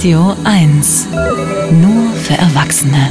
Radio 1. Nur für Erwachsene.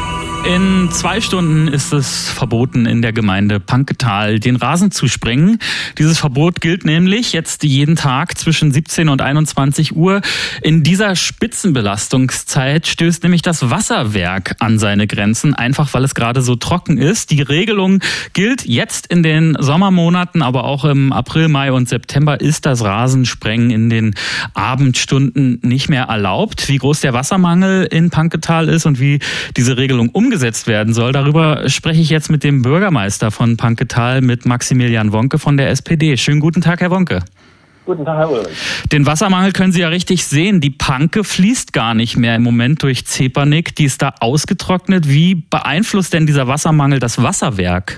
In 2 Stunden ist es verboten, in der Gemeinde Panketal den Rasen zu sprengen. Dieses Verbot gilt nämlich jetzt jeden Tag zwischen 17 und 21 Uhr. In dieser Spitzenbelastungszeit stößt nämlich das Wasserwerk an seine Grenzen, einfach weil es gerade so trocken ist. Die Regelung gilt jetzt in den Sommermonaten, aber auch im April, Mai und September ist das Rasensprengen in den Abendstunden nicht mehr erlaubt. Wie groß der Wassermangel in Panketal ist und wie diese Regelung umgesetzt werden soll. Darüber spreche ich jetzt mit dem Bürgermeister von Panketal, mit Maximilian Wonke von der SPD. Schönen guten Tag, Herr Wonke. Guten Tag, Herr Ulrich. Den Wassermangel können Sie ja richtig sehen. Die Panke fließt gar nicht mehr im Moment durch Zepernick. Die ist da ausgetrocknet. Wie beeinflusst denn dieser Wassermangel das Wasserwerk?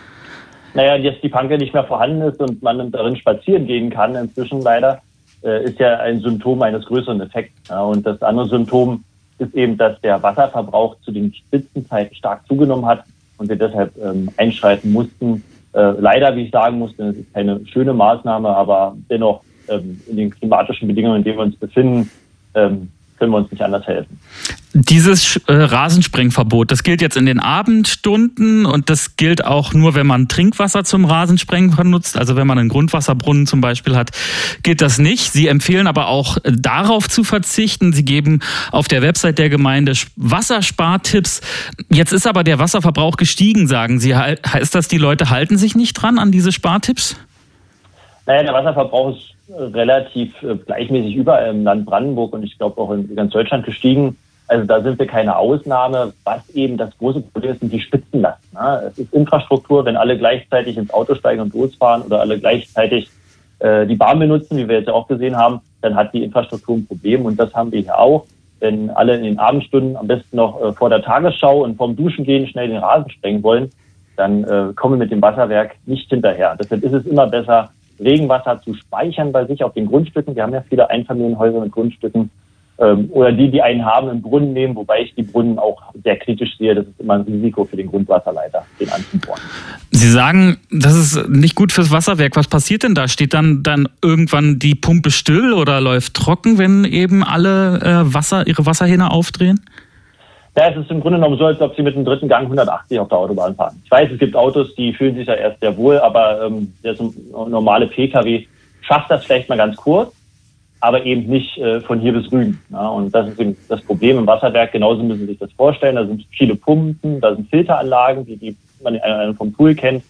Naja, jetzt die Panke nicht mehr vorhanden ist und man darin spazieren gehen kann, inzwischen leider, ist ja ein Symptom eines größeren Effekts. Ja, und das andere Symptom ist eben, dass der Wasserverbrauch zu den Spitzenzeiten stark zugenommen hat und wir deshalb einschreiten mussten. Leider, wie ich sagen musste, es ist keine schöne Maßnahme, aber dennoch in den klimatischen Bedingungen, in denen wir uns befinden, können wir uns nicht anders helfen. Dieses Rasensprengverbot, das gilt jetzt in den Abendstunden und das gilt auch nur, wenn man Trinkwasser zum Rasensprengen benutzt. Also wenn man einen Grundwasserbrunnen zum Beispiel hat, gilt das nicht. Sie empfehlen aber auch darauf zu verzichten. Sie geben auf der Website der Gemeinde Wasserspartipps. Jetzt ist aber der Wasserverbrauch gestiegen, sagen Sie. Heißt das, die Leute halten sich nicht dran an diese Spartipps? Naja, der Wasserverbrauch ist relativ gleichmäßig überall im Land Brandenburg und ich glaube auch in ganz Deutschland gestiegen. Also da sind wir keine Ausnahme. Was eben das große Problem ist, sind die Spitzenlasten. Es ist Infrastruktur, wenn alle gleichzeitig ins Auto steigen und losfahren oder alle gleichzeitig die Bahn benutzen, wie wir jetzt ja auch gesehen haben, dann hat die Infrastruktur ein Problem und das haben wir hier auch. Wenn alle in den Abendstunden am besten noch vor der Tagesschau und vorm Duschen gehen, schnell den Rasen sprengen wollen, dann kommen wir mit dem Wasserwerk nicht hinterher. Deshalb ist es immer besser, Regenwasser zu speichern bei sich auf den Grundstücken. Wir haben ja viele Einfamilienhäuser mit Grundstücken. Oder die einen haben, einen Brunnen nehmen, wobei ich die Brunnen auch sehr kritisch sehe. Das ist immer ein Risiko für den Grundwasserleiter, den anzubohren. Sie sagen, das ist nicht gut fürs Wasserwerk. Was passiert denn da? Steht dann irgendwann die Pumpe still oder läuft trocken, wenn eben alle ihre Wasserhähne aufdrehen? Ja, es ist im Grunde genommen so, als ob Sie mit dem 3. Gang 180 auf der Autobahn fahren. Ich weiß, es gibt Autos, die fühlen sich ja erst sehr wohl, aber der normale Pkw schafft das vielleicht mal ganz kurz, aber eben nicht von hier bis Rügen. Ja, und das ist eben das Problem im Wasserwerk. Genauso müssen Sie sich das vorstellen. Da sind viele Pumpen, da sind Filteranlagen, die man vom Pool kennt.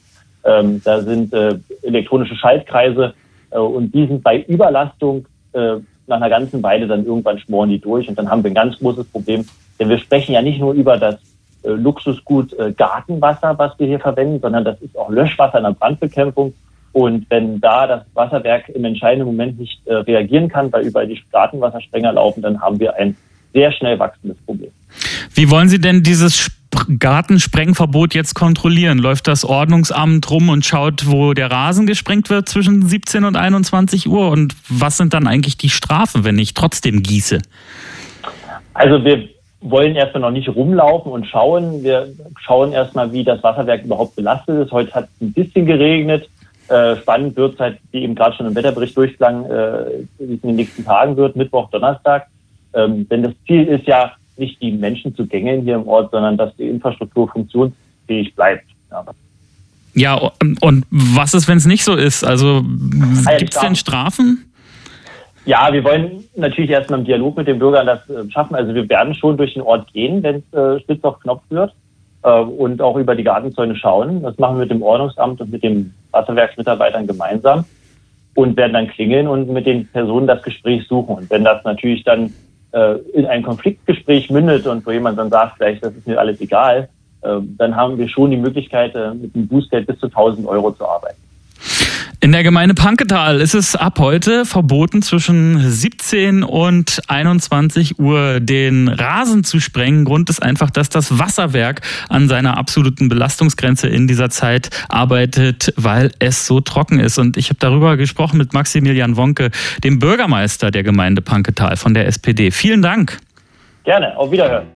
Da sind elektronische Schaltkreise und die sind bei Überlastung nach einer ganzen Weile dann irgendwann schmoren die durch und dann haben wir ein ganz großes Problem. Denn wir sprechen ja nicht nur über das Luxusgut Gartenwasser, was wir hier verwenden, sondern das ist auch Löschwasser in der Brandbekämpfung. Und wenn da das Wasserwerk im entscheidenden Moment nicht reagieren kann, weil überall die Gartenwassersprenger laufen, dann haben wir ein sehr schnell wachsendes Problem. Wie wollen Sie denn dieses Gartensprengverbot jetzt kontrollieren? Läuft das Ordnungsamt rum und schaut, wo der Rasen gesprengt wird zwischen 17 und 21 Uhr? Und was sind dann eigentlich die Strafen, wenn ich trotzdem gieße? Also wir wollen erstmal noch nicht rumlaufen und schauen. Wir schauen erstmal, wie das Wasserwerk überhaupt belastet ist. Heute hat es ein bisschen geregnet. Spannend wird es halt, wie eben gerade schon im Wetterbericht durchklang, wie es in den nächsten Tagen wird, Mittwoch, Donnerstag. Denn das Ziel ist ja nicht, die Menschen zu gängeln hier im Ort, sondern dass die Infrastruktur funktionsfähig bleibt. Ja, und was ist, wenn es nicht so ist? Also gibt es denn Strafen? Ja, wir wollen natürlich erstmal im Dialog mit den Bürgern das schaffen. Also wir werden schon durch den Ort gehen, wenn es spitz auf Knopf wird und auch über die Gartenzäune schauen. Das machen wir mit dem Ordnungsamt und mit den Wasserwerksmitarbeitern gemeinsam und werden dann klingeln und mit den Personen das Gespräch suchen. Und wenn das natürlich dann in ein Konfliktgespräch mündet und wo jemand dann sagt, vielleicht das ist mir alles egal, dann haben wir schon die Möglichkeit, mit einem Bußgeld bis zu 1.000 Euro zu arbeiten. In der Gemeinde Panketal ist es ab heute verboten, zwischen 17 und 21 Uhr den Rasen zu sprengen. Grund ist einfach, dass das Wasserwerk an seiner absoluten Belastungsgrenze in dieser Zeit arbeitet, weil es so trocken ist. Und ich habe darüber gesprochen mit Maximilian Wonke, dem Bürgermeister der Gemeinde Panketal von der SPD. Vielen Dank. Gerne, auf Wiederhören.